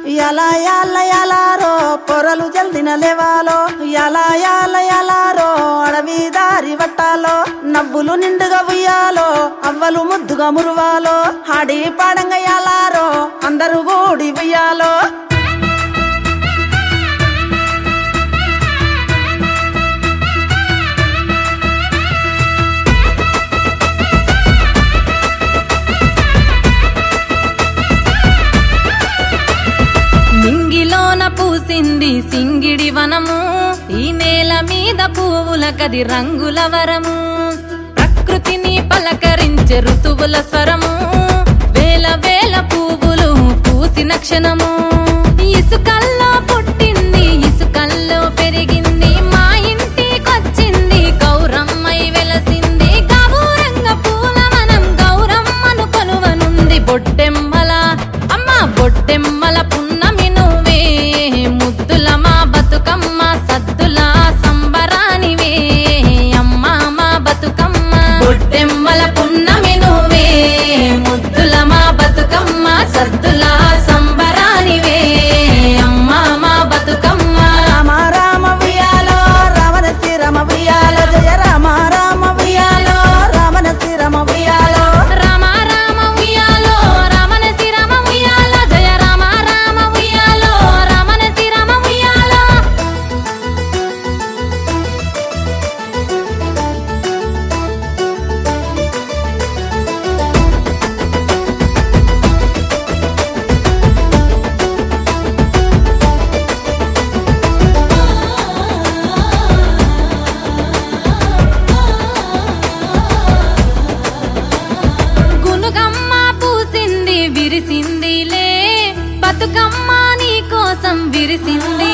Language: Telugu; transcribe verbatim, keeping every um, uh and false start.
ఎలా యాల యాలారో పొరలు జల్దిన లేవాలో, ఎలా యాల యాలారో అడవి దారి వట్టాలో, నవ్వులు నిండుగా ఉయ్యాలో అవ్వలు ముద్దుగా మురువాలో, హాడి పాడంగా యాలారో అందరూ గూడి ఉయ్యాలో. నింగిలోన పూసింది సింగిడి వనము, ఈ నేల మీద పువ్వుల కది రంగుల వరము, ప్రకృతిని పలకరించే ఋతువుల స్వరము, వేల వేల పువ్వులు పూసిన క్షణము. ఇసుకల్లో పుట్టింది ఇసుకల్లో పెరిగింది, మా ఇంటికొచ్చింది గౌరమ్మై వెలసింది, గౌరంగ పూలవనం గౌరమ్మను కొలువనుంది. బొట్టెమ్మల అమ్మ బొట్టెమ్మల పున్నమి నువ్వే, ముద్దుల మా బతుకమ్మ సద్దుల సంబరానివే, అమ్మ మా బతుకమ్మ. బొట్టెమ్మల పున్నమి నువ్వే, ముద్దుల మా బతుకమ్మ సద్దుల సంబరానివే, అమ్మ మా బతుకమ్మ. రామ రామ ఉయ్యాలో రావణ శ్రీరామ ఉయ్యాలో, జయ రామ రామ ఉయ్యాలో రావణ శ్రీరామ ఉయ్యాలో. రామ రామ ఉయ్యాలో రామన శ్రీరామ ఉయ్యాలో, జయ రామ రామ ఉయ్యాలో రామన శ్రీరామ ఉయ్యాలో. గునుగమ్మ పూసింది విరిసిందిలే, బతుకమ్మ నీ కోసం విరిసింది